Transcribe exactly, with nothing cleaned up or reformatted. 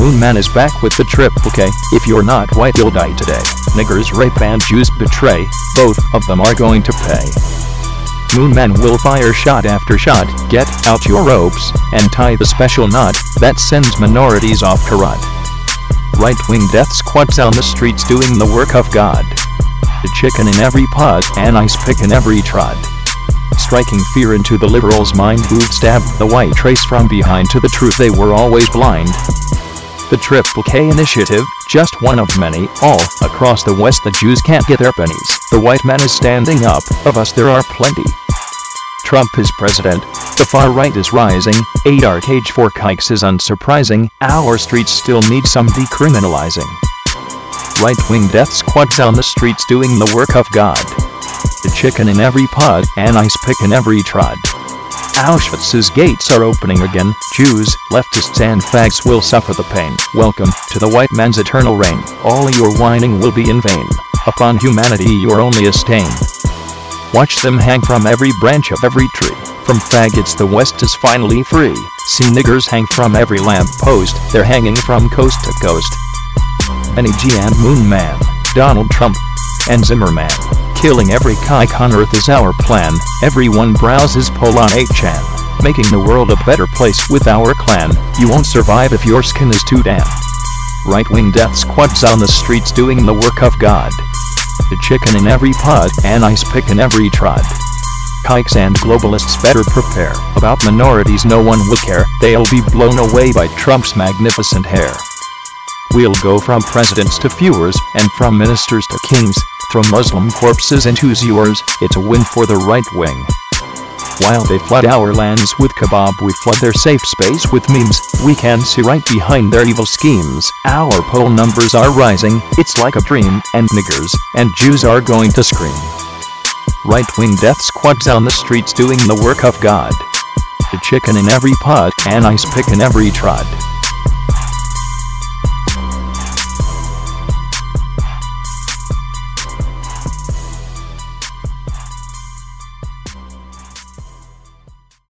Moon Man is back with the triple K. If you're not white, you'll die today. Niggers rape and Jews betray. Both of them are going to pay. Moon Man will fire shot after shot. Get out your ropes and tie the special knot that sends minorities off to rot. Right-wing death squads on the streets doing the work of God. The chicken in every pot, an ice pick in every trod. Striking fear into the liberals' mind who've stabbed the white race from behind. To the truth they were always blind. The Triple K Initiative, just one of many, all across the West. The Jews can't get their pennies. The white man is standing up, of us there are plenty. Trump is president, the far right is rising, a dark age for kikes is unsurprising, our streets still need some decriminalizing. Right-wing death squads on the streets doing the work of God. The chicken in every pot, an ice pick in every trod. Auschwitz's gates are opening again. Jews, leftists and fags will suffer the pain. Welcome to the white man's eternal reign. All your whining will be in vain. Upon humanity you're only a stain. Watch them hang from every branch of every tree. From faggots the West is finally free. See niggers hang from every lamp post. They're hanging from coast to coast. Benny G and Moon Man, Donald Trump, and Zimmerman. Killing every kike on earth is our plan. Everyone browses poll on eight chan. Making the world a better place with our clan. You won't survive if your skin is too tan. Right-wing death squads on the streets doing the work of God. The chicken in every pot, an ice pick in every trod. Kikes and globalists better prepare. About minorities no one will care. They'll be blown away by Trump's magnificent hair. We'll go from presidents to viewers, and from ministers to kings. Throw Muslim corpses into sewers. It's a win for the right wing. While they flood our lands with kebab, we flood their safe space with memes. We can see right behind their evil schemes. Our poll numbers are rising, it's like a dream, and niggers and Jews are going to scream. Right-wing death squads on the streets doing the work of God. The chicken in every pot, an ice pick in every trod.